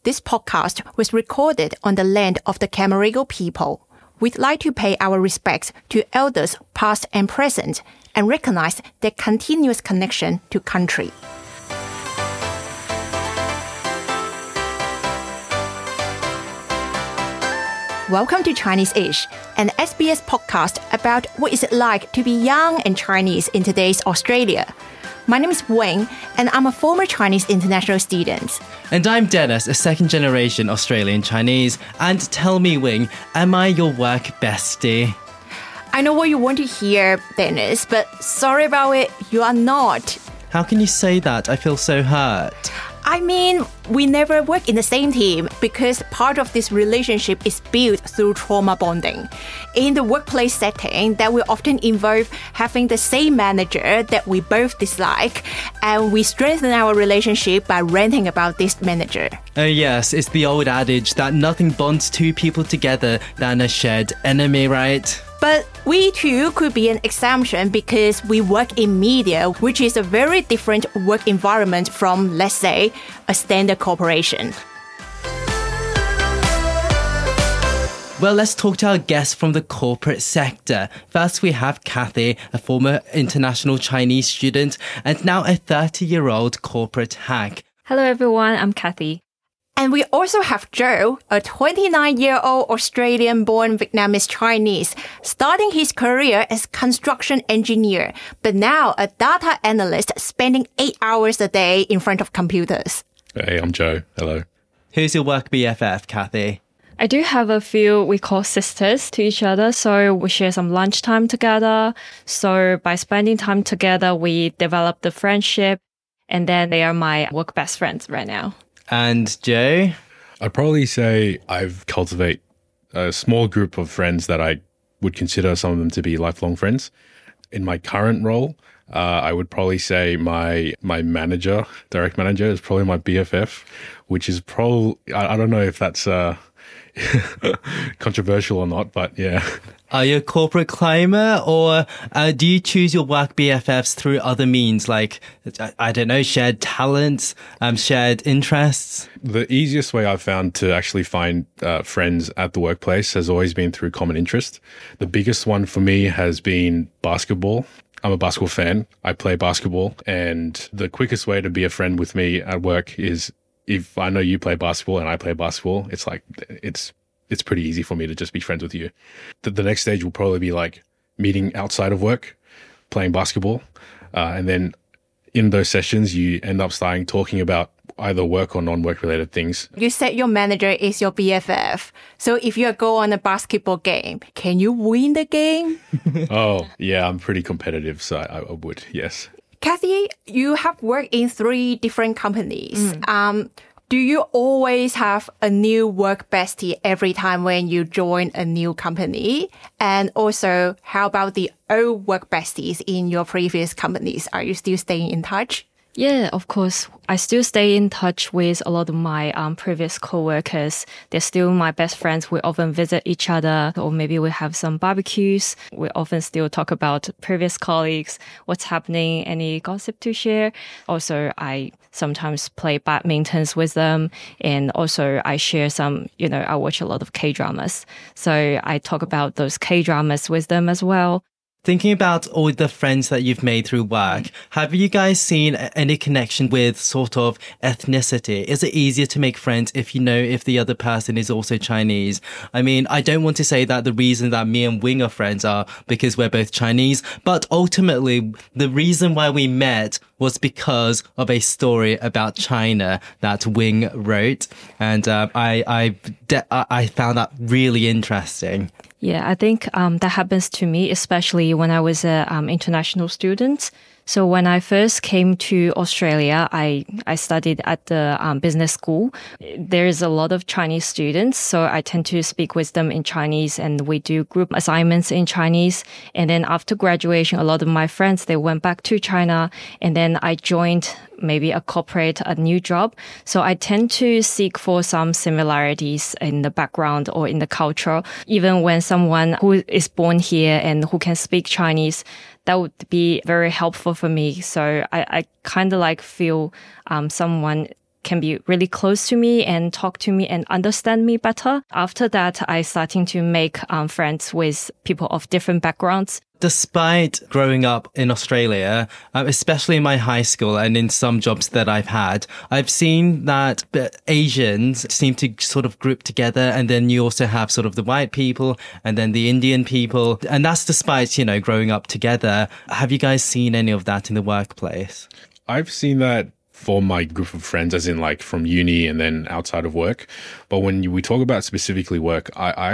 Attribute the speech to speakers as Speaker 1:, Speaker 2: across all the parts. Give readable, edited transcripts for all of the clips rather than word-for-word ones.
Speaker 1: this podcast was recorded on the land of the Camaragal people. We'd like to pay our respects to elders past and present and recognize their continuous connection to country. Welcome to Chinese-ish, an SBS podcast about what is it like to be young and Chinese in today's Australia. My name is Wing, and I'm a former Chinese international student.
Speaker 2: And I'm Dennis, a second-generation Australian Chinese. And tell me, Wing, am I your work bestie?
Speaker 1: I know what you want to hear, Dennis, but sorry about it, you are not.
Speaker 2: How can you say that? I feel so hurt.
Speaker 1: I mean, we never work in the same team because part of this relationship is built through trauma bonding. In the workplace setting, that will often involve having the same manager that we both dislike, and we strengthen our relationship by ranting about this manager.
Speaker 2: Oh yes, it's the old adage that nothing bonds two people together than a shared enemy, right?
Speaker 1: But we too could be an exemption because we work in media, which is a very different work environment from, let's say, a standard corporation.
Speaker 2: Well, let's talk to our guests from the corporate sector. First, we have Kathy, a former international Chinese student and now a 30-year-old corporate hack.
Speaker 3: Hello everyone, I'm Kathy.
Speaker 1: And we also have Joe, a 29-year-old Australian-born Vietnamese Chinese, starting his career as construction engineer, but now a data analyst spending 8 hours a day in front of computers.
Speaker 4: Hey, I'm Joe. Hello.
Speaker 2: Who's your work BFF, Kathy?
Speaker 3: I do have a few we call sisters to each other, so we share some lunchtime together. So by spending time together, we develop the friendship, and then they are my work best friends right now.
Speaker 2: And Joe?
Speaker 4: I'd probably say I've cultivate a small group of friends that I would consider some of them to be lifelong friends. In my current role, I would probably say my manager, direct manager, is probably my BFF, which is probably, I don't know if that's controversial or not, but yeah.
Speaker 2: Are you a corporate climber, or do you choose your work BFFs through other means like, I don't know, shared talents, shared interests?
Speaker 4: The easiest way I've found to actually find friends at the workplace has always been through common interest. The biggest one for me has been basketball. I'm a basketball fan. I play basketball, and the quickest way to be a friend with me at work is if I know you play basketball and I play basketball, it's like, it's pretty easy for me to just be friends with you. The next stage will probably be like meeting outside of work, playing basketball. And then in those sessions, you end up starting talking about either work or non-work related things.
Speaker 1: You said your manager is your BFF. So if you go on a basketball game, can you win the game?
Speaker 4: Oh, yeah, I'm pretty competitive. So I would, yes.
Speaker 1: Kathy, you have worked in 3 different companies. Do you always have a new work bestie every time when you join a new company? And also, how about the old work besties in your previous companies? Are you still staying in touch?
Speaker 3: Yeah, of course. I still stay in touch with a lot of my previous co-workers. They're still my best friends. We often visit each other, or maybe we have some barbecues. We often still talk about previous colleagues, what's happening, any gossip to share. Also, I sometimes play badmintons with them. And also I share some, I watch a lot of K-dramas. So I talk about those K-dramas with them as well.
Speaker 2: Thinking about all the friends that you've made through work, have you guys seen any connection with sort of ethnicity? Is it easier to make friends if you know if the other person is also Chinese? I mean, I don't want to say that the reason that me and Wing are friends are because we're both Chinese, but ultimately the reason why we met was because of a story about China that Wing wrote. And I found that really interesting.
Speaker 3: Yeah, I think that happens to me, especially when I was an international student. So when I first came to Australia, I studied at the business school. There's a lot of Chinese students, so I tend to speak with them in Chinese, and we do group assignments in Chinese. And then after graduation, a lot of my friends, they went back to China, and then I joined maybe a new job. So I tend to seek for some similarities in the background or in the culture. Even when someone who is born here and who can speak Chinese, that would be very helpful for me. So I kind of like feel someone can be really close to me and talk to me and understand me better. After that, I starting to make friends with people of different backgrounds.
Speaker 2: Despite growing up in Australia, especially in my high school and in some jobs that I've had, I've seen that Asians seem to sort of group together, and then you also have sort of the white people and then the Indian people. And that's despite, growing up together. Have you guys seen any of that in the workplace?
Speaker 4: I've seen that for my group of friends, as in like from uni and then outside of work. But when we talk about specifically work, I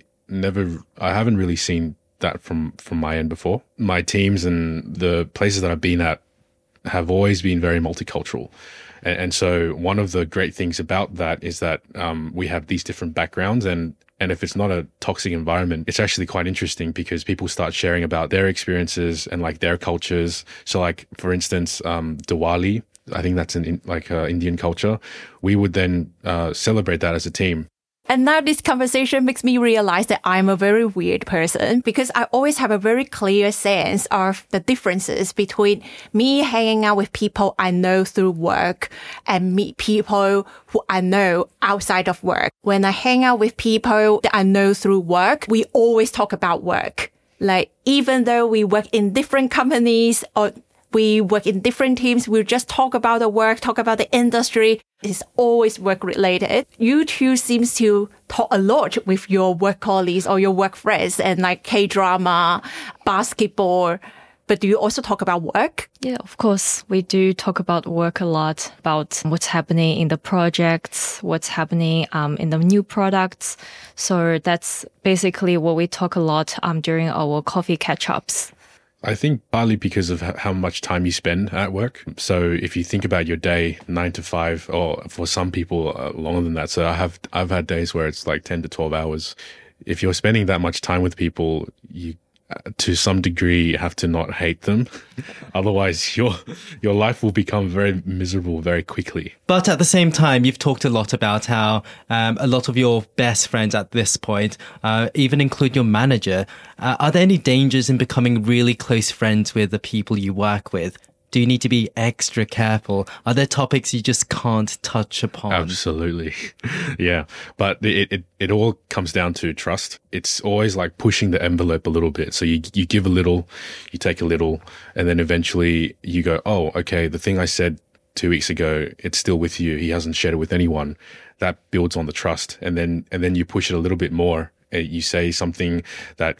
Speaker 4: haven't really seen that from my end before. My teams and the places that I've been at have always been very multicultural. And so one of the great things about that is that we have these different backgrounds, and if it's not a toxic environment, it's actually quite interesting because people start sharing about their experiences and like their cultures. So like, for instance, Diwali, I think that's Indian culture. We would then celebrate that as a team.
Speaker 1: And now this conversation makes me realize that I'm a very weird person because I always have a very clear sense of the differences between me hanging out with people I know through work and meet people who I know outside of work. When I hang out with people that I know through work, we always talk about work. Like, even though we work in different companies or we work in different teams, we'll just talk about the work, talk about the industry. It's always work related. You two seems to talk a lot with your work colleagues or your work friends and like K-drama, basketball. But do you also talk about work?
Speaker 3: Yeah, of course. We do talk about work a lot, about what's happening in the projects, what's happening in the new products. So that's basically what we talk a lot during our coffee catch-ups.
Speaker 4: I think partly because of how much time you spend at work. So if you think about your day, 9 to 5, or for some people longer than that. So I've had days where it's like 10 to 12 hours. If you're spending that much time with people, you to some degree have to not hate them. Otherwise your life will become very miserable very quickly.
Speaker 2: But at the same time, you've talked a lot about how a lot of your best friends at this point even include your manager. Are there any dangers in becoming really close friends with the people you work with? Do you need to be extra careful? Are there topics you just can't touch upon?
Speaker 4: Absolutely. Yeah. But it all comes down to trust. It's always like pushing the envelope a little bit. So you give a little, you take a little, and then eventually you go, oh, okay, the thing I said 2 weeks ago, it's still with you. He hasn't shared it with anyone. That builds on the trust. And then you push it a little bit more. You say something that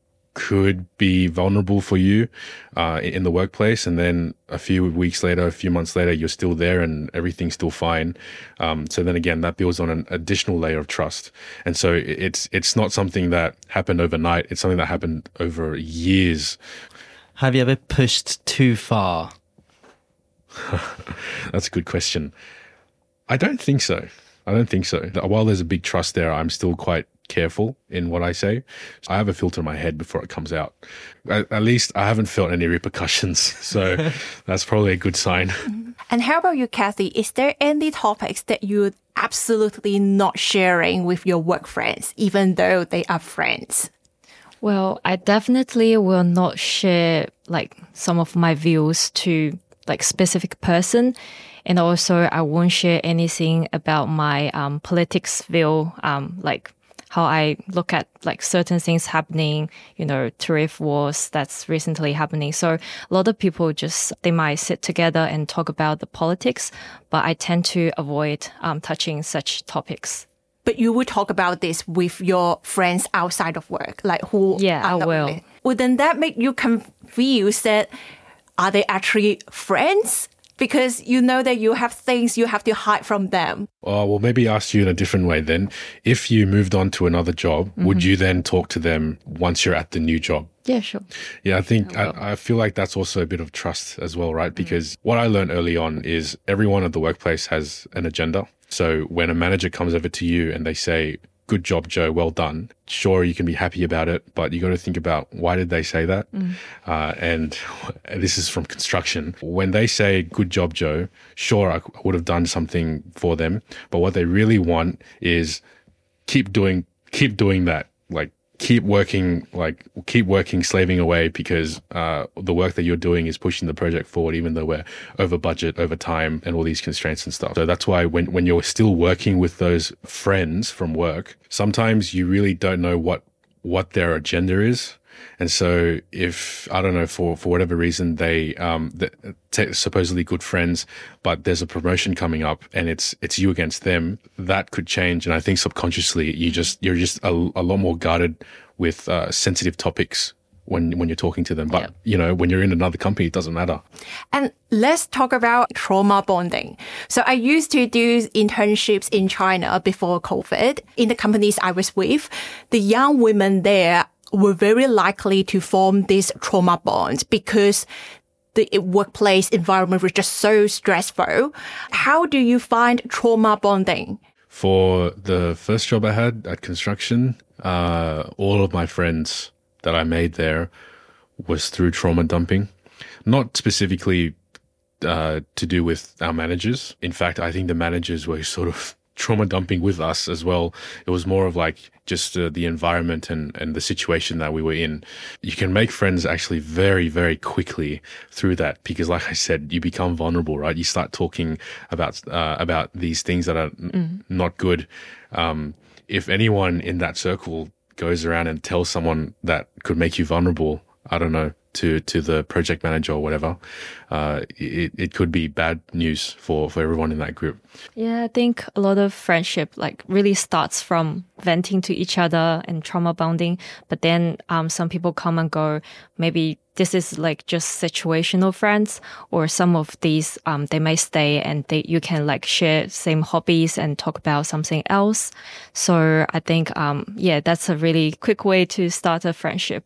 Speaker 4: could be vulnerable for you in the workplace, and then a few weeks later, a few months later, you're still there and everything's still fine. So then again, that builds on an additional layer of trust. And so it's not something that happened overnight. It's something that happened over years.
Speaker 2: Have you ever pushed too far?
Speaker 4: That's a good question. I don't think so. While there's a big trust there, I'm still quite careful in what I say. I have a filter in my head before it comes out. At least I haven't felt any repercussions. So that's probably a good sign.
Speaker 1: And how about you, Kathy? Is there any topics that you're absolutely not sharing with your work friends, even though they are friends?
Speaker 3: Well, I definitely will not share like some of my views to like specific person. And also I won't share anything about my politics view, like how I look at like certain things happening, tariff wars that's recently happening. So a lot of people they might sit together and talk about the politics, but I tend to avoid touching such topics.
Speaker 1: But you would talk about this with your friends outside of work, like who?
Speaker 3: Yeah, I will.
Speaker 1: Wouldn't that make you confused that are they actually friends? Because you know that you have things you have to hide from them.
Speaker 4: Oh, well, maybe ask you in a different way then. If you moved on to another job, would you then talk to them once you're at the new job?
Speaker 3: Yeah, sure.
Speaker 4: Yeah, I think I feel like that's also a bit of trust as well, right? Because what I learned early on is everyone at the workplace has an agenda. So when a manager comes over to you and they say, good job, Joe, well done. Sure, you can be happy about it, but you got to think about why did they say that? And this is from construction. When they say, good job, Joe, sure, I would have done something for them. But what they really want is keep doing that. Like, keep working, slaving away because the work that you're doing is pushing the project forward, even though we're over budget, over time, and all these constraints and stuff. So that's why when you're still working with those friends from work, sometimes you really don't know what their agenda is. And so if, I don't know, for whatever reason, they're supposedly good friends, but there's a promotion coming up and it's you against them, that could change. And I think subconsciously you're just a lot more guarded with sensitive topics when you're talking to them. But, when you're in another company, it doesn't matter.
Speaker 1: And let's talk about trauma bonding. So I used to do internships in China before COVID. In the companies I was with, the young women there were very likely to form this trauma bond because the workplace environment was just so stressful. How do you find trauma bonding?
Speaker 4: For the first job I had at construction, all of my friends that I made there was through trauma dumping. Not specifically to do with our managers. In fact, I think the managers were sort of trauma dumping with us as well. It was more of like just the environment and the situation that we were in. You can make friends actually very, very quickly through that because, like I said, you become vulnerable, right? You start talking about these things that are not good. If anyone in that circle goes around and tells someone that could make you vulnerable, I don't know, to the project manager or whatever, it could be bad news for everyone in that group.
Speaker 3: Yeah, I think a lot of friendship really starts from venting to each other and trauma bonding. But then some people come and go. Maybe this is just situational friends, or some of these they may stay and you can share same hobbies and talk about something else. So I think that's a really quick way to start a friendship.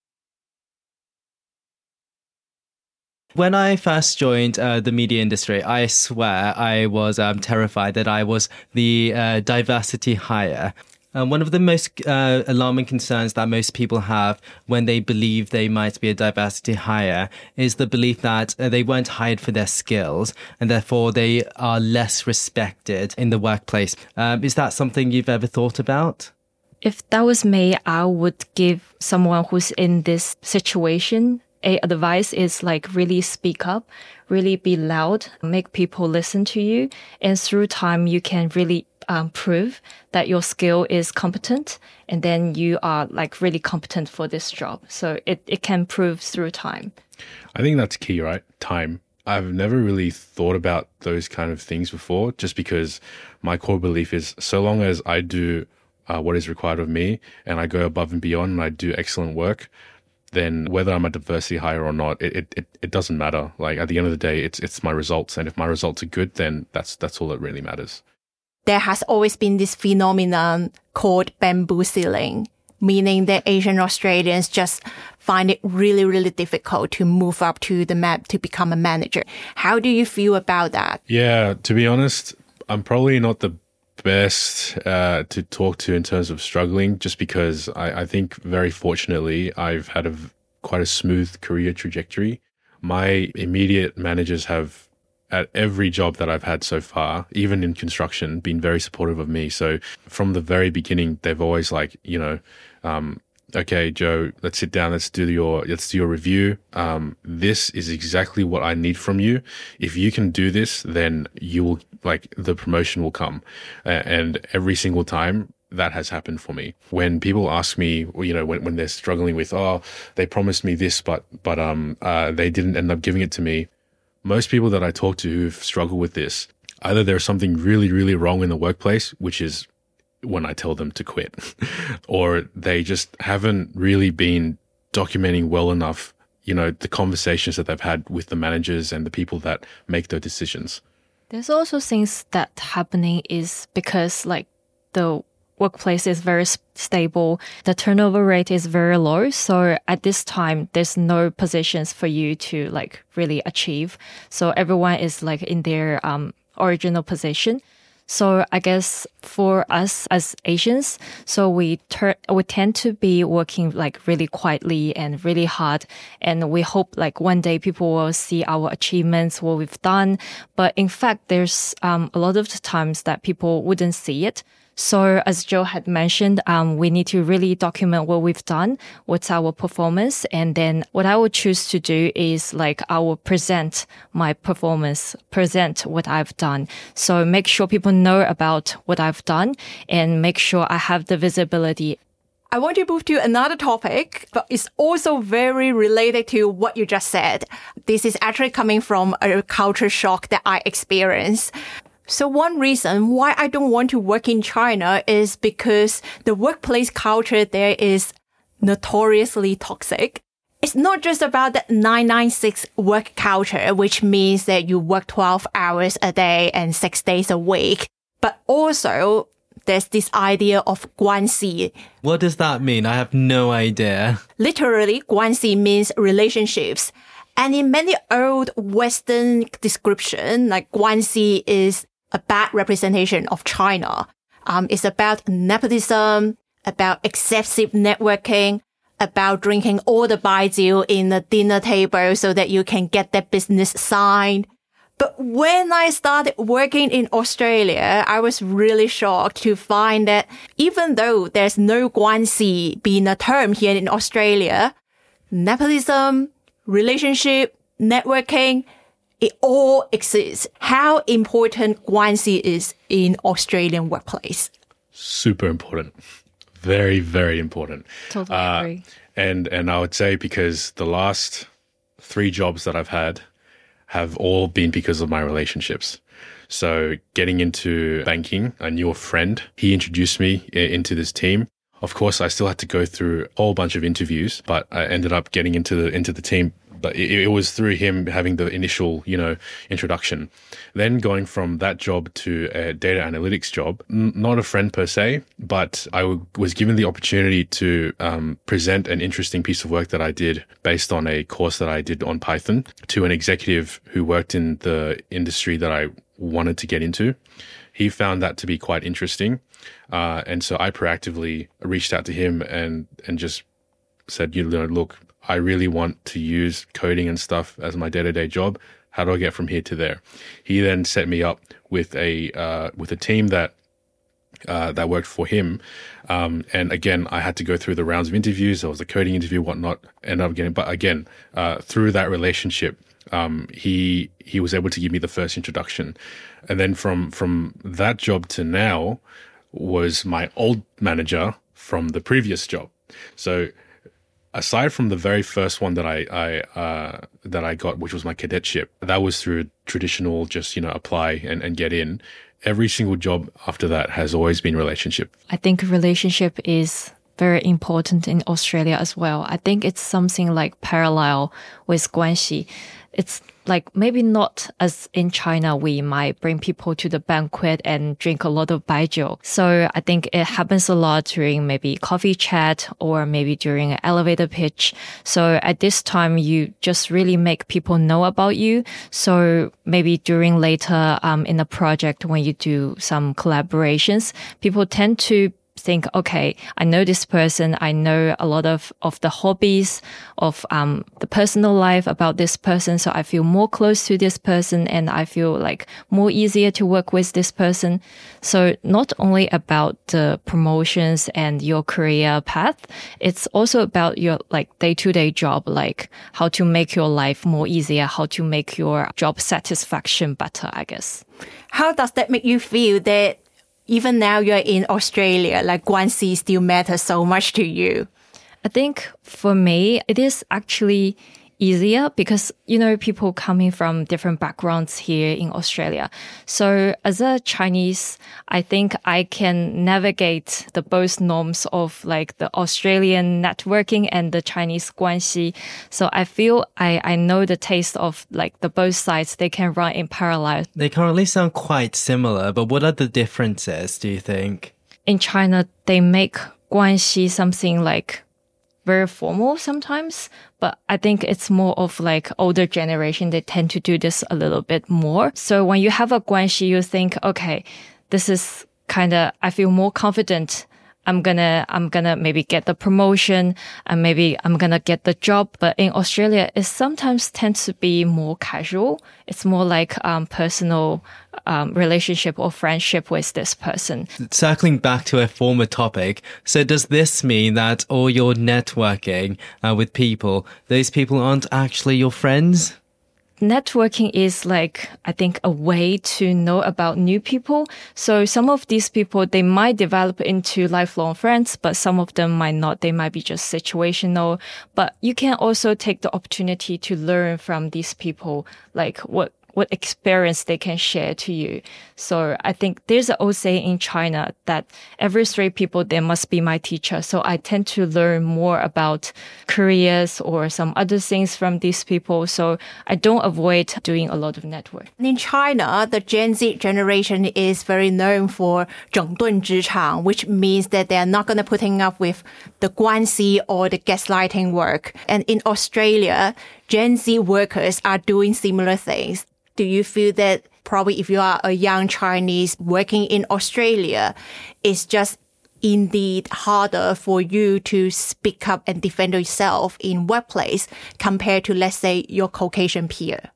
Speaker 2: When I first joined the media industry, I swear I was terrified that I was the diversity hire. One of the most alarming concerns that most people have when they believe they might be a diversity hire is the belief that they weren't hired for their skills and therefore they are less respected in the workplace. Is that something you've ever thought about?
Speaker 3: If that was me, I would give someone who's in this situation advice is really speak up, really be loud, make people listen to you. And through time, you can really prove that your skill is competent. And then you are really competent for this job. So it can prove through time.
Speaker 4: I think that's key, right? Time. I've never really thought about those kind of things before, just because my core belief is so long as I do what is required of me and I go above and beyond and I do excellent work, then whether I'm a diversity hire or not, it doesn't matter. At the end of the day, it's my results. And if my results are good, then that's all that really matters.
Speaker 1: There has always been this phenomenon called bamboozling, meaning that Asian Australians just find it really, really difficult to move up to to become a manager. How do you feel about that?
Speaker 4: Yeah, to be honest, I'm probably not the best to talk to in terms of struggling, just because I think very fortunately I've had quite a smooth career trajectory. My immediate managers have, at every job that I've had so far, even in construction, been very supportive of me. So from the very beginning, they've always okay, Joe, let's sit down, let's do your review. This is exactly what I need from you. If you can do this, then you will, the promotion will come. And every single time that has happened for me. When people ask me, when they're struggling with, they promised me this, but they didn't end up giving it to me. Most people that I talk to who've struggled with this, either there's something really, really wrong in the workplace, which is when I tell them to quit, or they just haven't really been documenting well enough, the conversations that they've had with the managers and the people that make their decisions.
Speaker 3: There's also things that happening is because the workplace is very stable, the turnover rate is very low. So at this time, there's no positions for you to really achieve. So everyone is in their original position. So I guess for us as Asians, so we tend to be working really quietly and really hard. And we hope one day people will see our achievements, what we've done. But in fact, there's a lot of the times that people wouldn't see it. So as Joe had mentioned, we need to really document what we've done, what's our performance. And then what I would choose to do is like I will present my performance, present what I've done. So make sure people know about what I've done and make sure I have the visibility.
Speaker 1: I want to move to another topic, but it's also very related to what you just said. This is actually coming from a culture shock that I experienced. So one reason why I don't want to work in China is because the workplace culture there is notoriously toxic. It's not just about the 996 work culture, which means that you work 12 hours a day and 6 days a week, but also there's this idea of guanxi.
Speaker 2: What does that mean? I have no idea.
Speaker 1: Literally, guanxi means relationships. And in many old Western description, like guanxi is a bad representation of China. It's about nepotism, about excessive networking, about drinking all the baijiu in the dinner table so that you can get that business signed. But when I started working in Australia, I was really shocked to find that even though there's no guanxi being a term here in Australia, nepotism, relationship, networking, it all exists. How important guanxi is in Australian workplace?
Speaker 4: Super important. Very, very important.
Speaker 3: Totally agree.
Speaker 4: And I would say because the last 3 jobs that I've had have all been because of my relationships. So getting into banking, I knew a friend. He introduced me into this team. Of course, I still had to go through a whole bunch of interviews, but I ended up getting into the team. But it was through him having the initial, introduction. Then going from that job to a data analytics job, not a friend per se, but I was given the opportunity to present an interesting piece of work that I did based on a course that I did on Python to an executive who worked in the industry that I wanted to get into. He found that to be quite interesting. And so I proactively reached out to him and just said, look, I really want to use coding and stuff as my day-to-day job. How do I get from here to there? He then set me up with a team that worked for him. And again, I had to go through the rounds of interviews. There was a coding interview, whatnot, but again, through that relationship, he was able to give me the first introduction. And then from that job to now was my old manager from the previous job. So aside from the very first one that I got, which was my cadetship, that was through traditional just, apply and get in. Every single job after that has always been relationship.
Speaker 3: I think relationship is very important in Australia as well. I think it's something like parallel with guanxi. It's like maybe not as in China, we might bring people to the banquet and drink a lot of baijiu. So I think it happens a lot during maybe coffee chat or maybe during an elevator pitch. So at this time, you just really make people know about you. So maybe during later in a project, when you do some collaborations, people tend to think, okay, I know this person. I know a lot of the hobbies of the personal life about this person. So I feel more close to this person and I feel like more easier to work with this person. So not only about the promotions and your career path, it's also about your like day-to-day job, like how to make your life more easier, how to make your job satisfaction better, I guess.
Speaker 1: How does that make you feel that even now you're in Australia, like guanxi still matters so much to you?
Speaker 3: I think for me, it is actually easier because, people coming from different backgrounds here in Australia. So as a Chinese, I think I can navigate the both norms of like the Australian networking and the Chinese guanxi. So I feel I know the taste of like the both sides. They can run in parallel.
Speaker 2: They currently sound quite similar, but what are the differences, do you think?
Speaker 3: In China, they make guanxi something like very formal sometimes, but I think it's more of like older generation. They tend to do this a little bit more. So when you have a guanxi, you think, okay, this is kind of, I feel more confident I'm gonna maybe get the promotion and maybe I'm gonna get the job. But in Australia, it sometimes tends to be more casual. It's more like personal relationship or friendship with this person.
Speaker 2: Circling back to a former topic, so does this mean that all your networking with people, those people aren't actually your friends?
Speaker 3: Networking is like, I think, a way to know about new people. So some of these people, they might develop into lifelong friends, but some of them might not. They might be just situational. But you can also take the opportunity to learn from these people, like what experience they can share to you. So I think there's an old saying in China that every 3 people, there must be my teacher. So I tend to learn more about careers or some other things from these people. So I don't avoid doing a lot of network.
Speaker 1: In China, the Gen Z generation is very known for 整顿职场, which means that they are not going to putting up with the 关系 or the gaslighting work. And in Australia, Gen Z workers are doing similar things. Do you feel that probably if you are a young Chinese working in Australia, it's just indeed harder for you to speak up and defend yourself in workplace compared to, let's say, your Caucasian peer?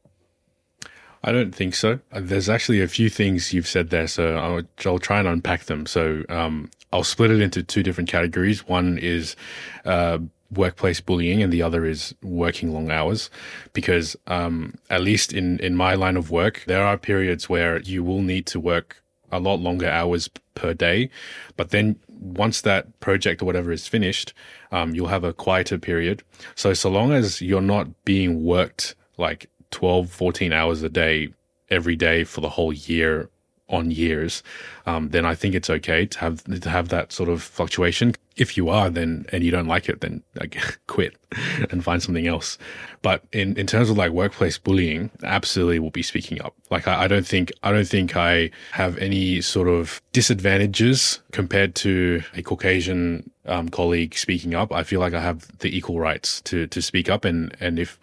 Speaker 4: I don't think so. There's actually a few things you've said there, so I'll try and unpack them. So I'll split it into 2 different categories. One is workplace bullying and the other is working long hours, because at least in my line of work, there are periods where you will need to work a lot longer hours per day, but then once that project or whatever is finished, you'll have a quieter period. So long as you're not being worked like 12, 14 hours a day every day for the whole year on years, then I think it's okay to have that sort of fluctuation. If you are, then, and you don't like it, then quit and find something else. But in terms of like workplace bullying, absolutely will be speaking up. Like I don't think I have any sort of disadvantages compared to a Caucasian colleague speaking up. I feel like I have the equal rights to speak up, and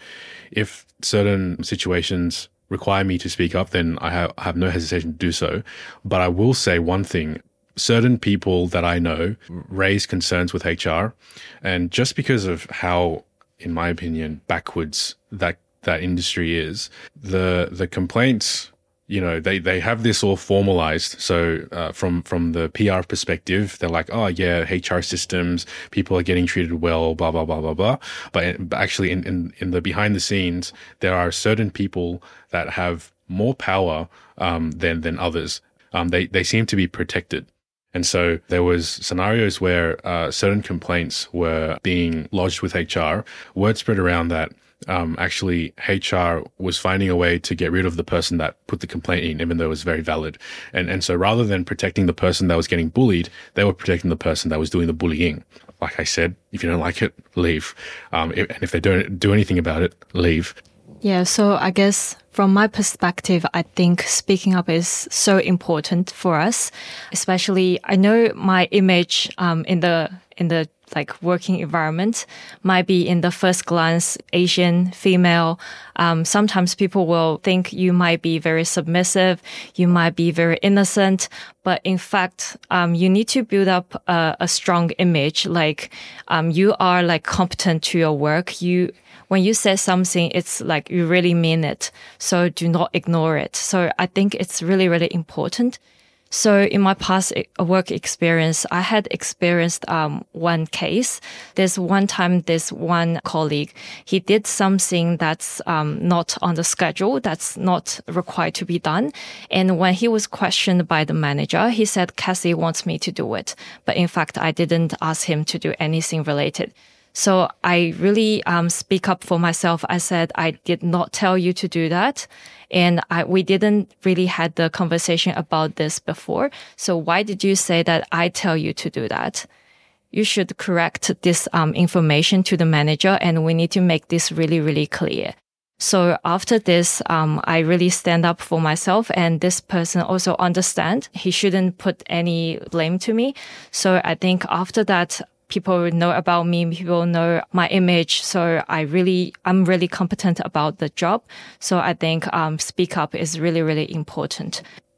Speaker 4: if certain situations require me to speak up, then I have no hesitation to do so. But I will say one thing. Certain people that I know raise concerns with HR, and just because of how, in my opinion, backwards that industry is, the complaints, you know, they have this all formalized. So from the PR perspective, they're like, oh yeah, HR systems, people are getting treated well, blah blah blah blah blah. But actually, in the behind the scenes, there are certain people that have more power than others. They seem to be protected. And so there was scenarios where certain complaints were being lodged with HR. Word spread around that actually HR was finding a way to get rid of the person that put the complaint in, even though it was very valid. And so rather than protecting the person that was getting bullied, they were protecting the person that was doing the bullying. Like I said, if you don't like it, leave. And if they don't do anything about it, leave.
Speaker 3: Yeah, so I guess from my perspective, I think speaking up is so important for us. Especially, I know my image in the like working environment might be in the first glance Asian, female. Sometimes people will think you might be very submissive, you might be very innocent, but in fact, you need to build up a strong image. Like you are like competent to your work. When you say something, it's like you really mean it. So do not ignore it. So I think it's really, really important. So in my past work experience, I had experienced one case. There's one time, this one colleague, he did something that's not on the schedule, that's not required to be done. And when he was questioned by the manager, he said, Cassie wants me to do it. But in fact, I didn't ask him to do anything related. So I really speak up for myself. I said, I did not tell you to do that. And we didn't really had the conversation about this before. So why did you say that I tell you to do that? You should correct this information to the manager, and we need to make this really, really clear. So after this, I really stand up for myself, and this person also understand he shouldn't put any blame to me. So I think after that, people know about me, people know my image. So I'm really competent about the job. So I think speak up is really, really important.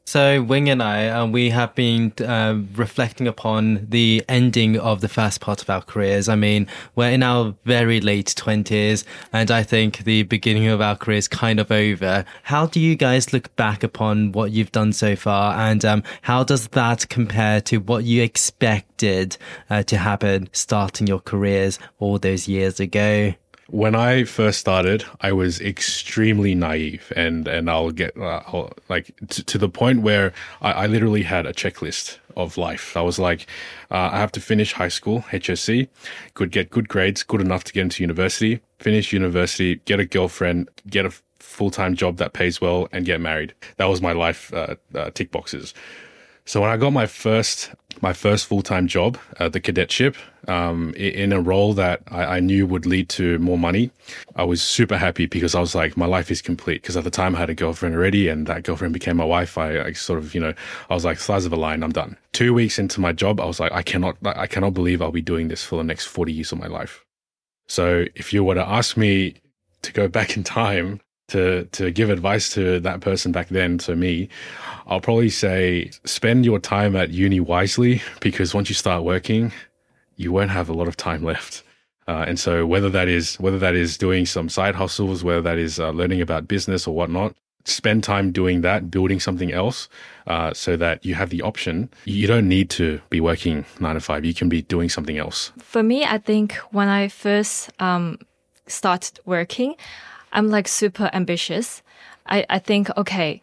Speaker 2: So Wing and I, we have been reflecting upon the ending of the first part of our careers. I mean, we're in our very late 20s, and I think the beginning of our career is kind of over. How do you guys look back upon what you've done so far, and how does that compare to what you expected to happen starting your careers all those years ago?
Speaker 4: When I first started, I was extremely naive, and I'll get to the point where I literally had a checklist of life. I was like, I have to finish high school, HSC, get good grades, good enough to get into university, finish university, get a girlfriend, get a full-time job that pays well, and get married. That was my life tick boxes. So when I got my first full-time job, the cadetship, in a role that I knew would lead to more money, I was super happy because I was like, my life is complete. Because at the time I had a girlfriend already, and that girlfriend became my wife. I sort of, I was like, size of a line, I'm done. 2 weeks into my job, I was like, I cannot believe I'll be doing this for the next 40 years of my life. So if you were to ask me to go back in time to give advice to that person back then, to me, I'll probably say spend your time at uni wisely, because once you start working, you won't have a lot of time left. And so whether that is doing some side hustles, whether that is learning about business or whatnot, spend time doing that, building something else, so that you have the option. You don't need to be working 9 to 5. You can be doing something else.
Speaker 3: For me, I think when I first started working, I'm like super ambitious. I think, okay,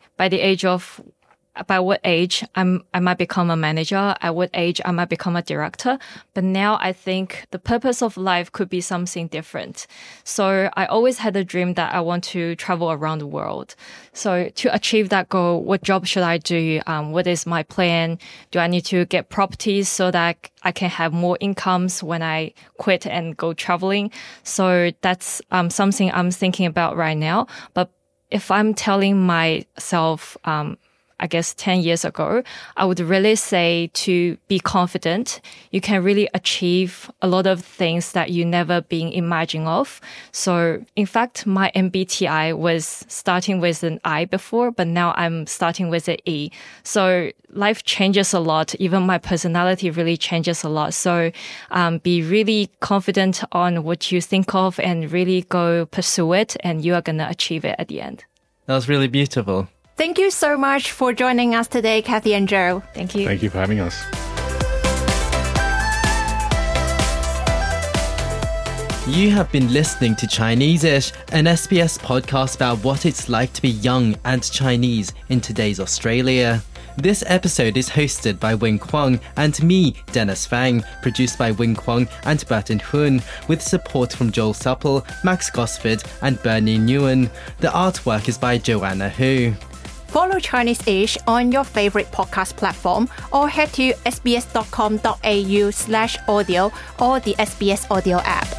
Speaker 3: by what age I might become a manager, at what age I might become a director. But now I think the purpose of life could be something different. So I always had a dream that I want to travel around the world. So to achieve that goal, what job should I do? What is my plan? Do I need to get properties so that I can have more incomes when I quit and go traveling? So that's something I'm thinking about right now. But if I'm telling myself, I guess 10 years ago, I would really say to be confident. You can really achieve a lot of things that you never been imagining of. So in fact, my MBTI was starting with an I before, but now I'm starting with an E. So life changes a lot. Even my personality really changes a lot. So be really confident on what you think of and really go pursue it, and you are going to achieve it at the end.
Speaker 2: That was really beautiful.
Speaker 1: Thank you so much for joining us today, Kathy and Joe.
Speaker 3: Thank you.
Speaker 4: Thank you for having us.
Speaker 2: You have been listening to Chinese-ish, an SBS podcast about what it's like to be young and Chinese in today's Australia. This episode is hosted by Wing Kwong and me, Dennis Fang, produced by Wing Kwong and Burton Hun, with support from Joel Supple, Max Gosford and Bernie Nguyen. The artwork is by Joanna Hu.
Speaker 1: Follow Chinese-ish on your favorite podcast platform, or head to sbs.com.au/audio or the SBS Audio app.